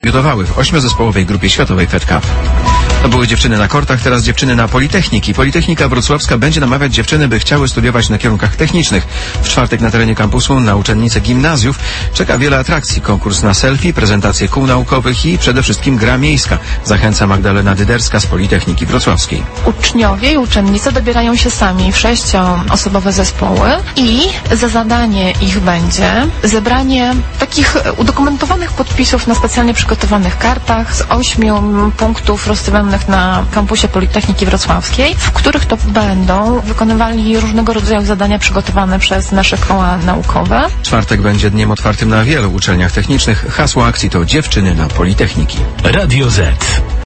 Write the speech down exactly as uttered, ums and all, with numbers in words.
zadebiutowały w ośmiozespołowej grupie światowej Fed Cup. To były dziewczyny na kortach, teraz dziewczyny na Politechniki. Politechnika Wrocławska będzie namawiać dziewczyny, by chciały studiować na kierunkach technicznych. W czwartek na terenie kampusu na uczennice gimnazjów czeka wiele atrakcji. Konkurs na selfie, prezentacje kół naukowych i przede wszystkim gra miejska. Zachęca Magdalena Dyderska z Politechniki Wrocławskiej. Uczniowie i uczennice dobierają się sami w sześcioosobowe zespoły i za zadanie ich będzie zebranie takich udokumentowanych podpisów na specjalnie przygotowanych kartach z ośmiu punktów rozstawianych na kampusie Politechniki Wrocławskiej, w których to będą wykonywali różnego rodzaju zadania przygotowane przez nasze koła naukowe. Czwartek będzie dniem otwartym na wielu uczelniach technicznych. Hasło akcji to Dziewczyny na Politechniki. Radio Z.